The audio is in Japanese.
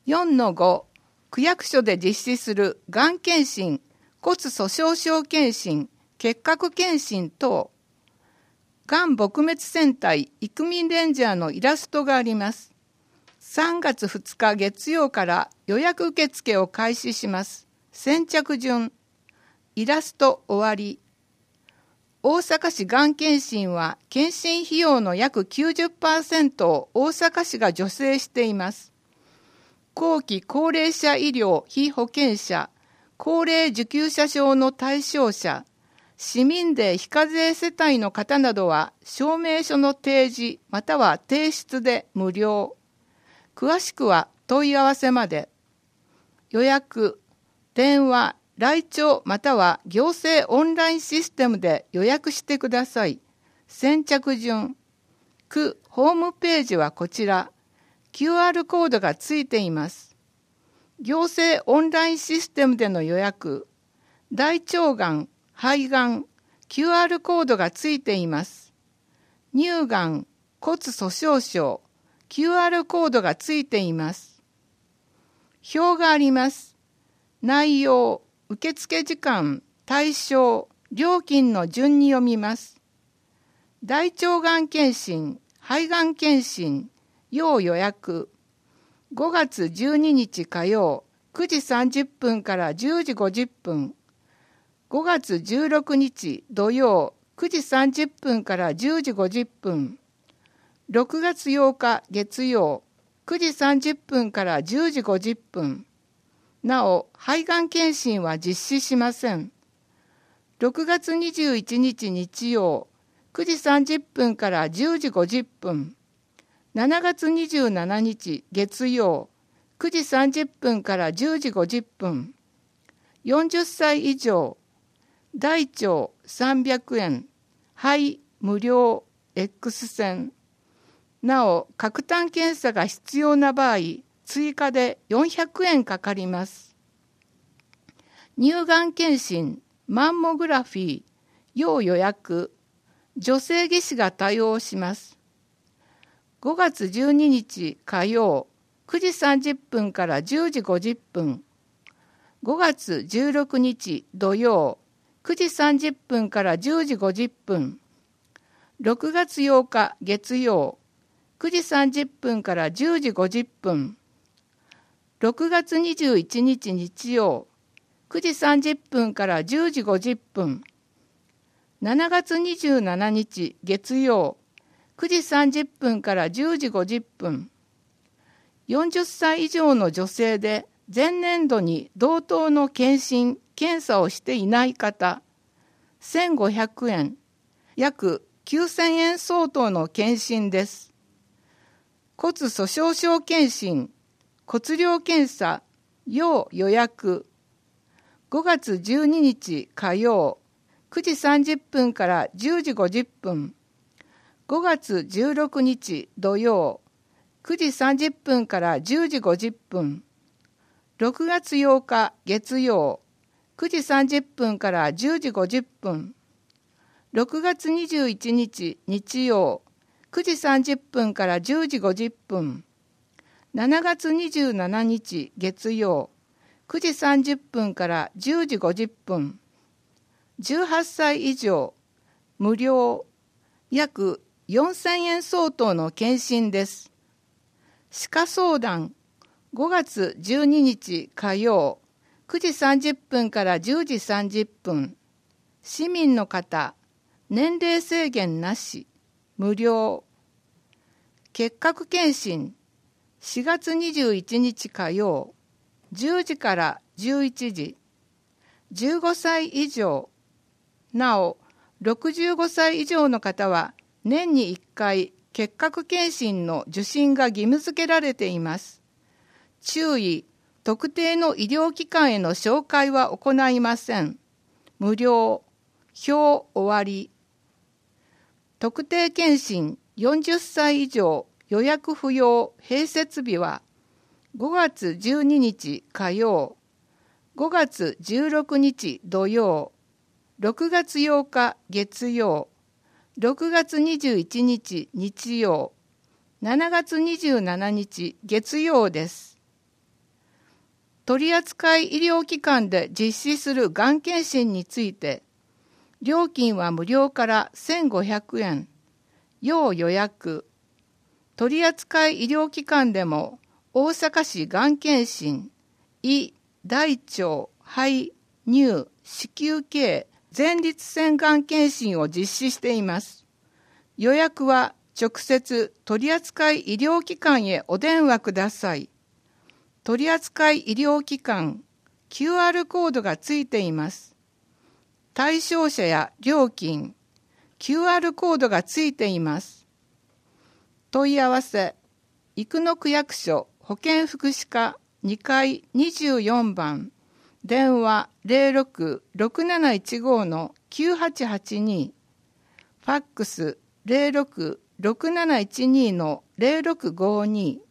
4-5 区役所で実施するがん検診、骨粗しょう症検診、結核検診等。がん撲滅戦隊イクミンレンジャーのイラストがあります。3月2日月曜から予約受付を開始します。先着順。イラスト終わり。大阪市がん検診は検診費用の約 90% を大阪市が助成しています。後期高齢者医療被保険者、高齢受給者証の対象者、市民税非課税世帯の方などは証明書の提示または提出で無料。詳しくは問い合わせまで。予約、電話、来庁または行政オンラインシステムで予約してください。先着順。区ホームページはこちら。QR コードがついています。行政オンラインシステムでの予約、大腸がん、肺がん、QR コードがついています。乳がん、骨粗しょう症、QR コードがついています。表があります。内容、受付時間、対象、料金の順に読みます。大腸がん検診、肺がん検診、要予約。5月12日火曜、9時30分から10時50分。5月16日土曜、9時30分から10時50分。6月8日月曜、9時30分から10時50分。なお、肺がん検診は実施しません。6月21日日曜、9時30分から10時50分。7月27日月曜、9時30分から10時50分。40歳以上、大腸300円、肺無料 X 線。なお、核炭検査が必要な場合、追加で400円かかります。乳がん検診、マンモグラフィー、要予約、女性技師が対応します。5月12日火曜、9時30分から10時50分。5月16日土曜、9時30分から10時50分。6月8日月曜、9時30分から10時50分。6月21日日曜、9時30分から10時50分。7月27日月曜、9時30分から10時50分。40歳以上の女性で前年度に同等の検診・検査をしていない方、1500円、約9000円相当の検診です。骨粗しょう症検診、骨量検査、要予約。5月12日火曜、9時30分から10時50分。5月16日土曜、9時30分から10時50分。6月8日月曜、9時30分から10時50分。6月21日日曜、9時30分から10時50分。7月27日月曜、9時30分から10時50分。18歳以上、無料、約4000円相当の検診です。歯科相談、5月12日火曜、9時30分から10時30分。市民の方、年齢制限なし、無料。結核検診、4月21日火曜、10時から11時。15歳以上、なお、65歳以上の方は、年に1回結核検診の受診が義務付けられています。注意、特定の医療機関への紹介は行いません。無料、表終わり。特定検診40歳以上予約不要併設日は5月12日火曜、5月16日土曜、6月8日月曜、6月21日日曜、7月27日月曜です。 取扱医療機関で実施するがん検診について、料金は無料から1500円、要予約。取扱医療機関でも大阪市がん検診、胃、大腸、肺、乳、子宮系、前立腺がん検診を実施しています。予約は直接取扱医療機関へお電話ください。取扱医療機関、QR コードがついています。対象者や料金、QR コードがついています。問い合わせ、生野区役所保健福祉課2階24番、電話 06-6715-9882、ファックス 06-6712-0652、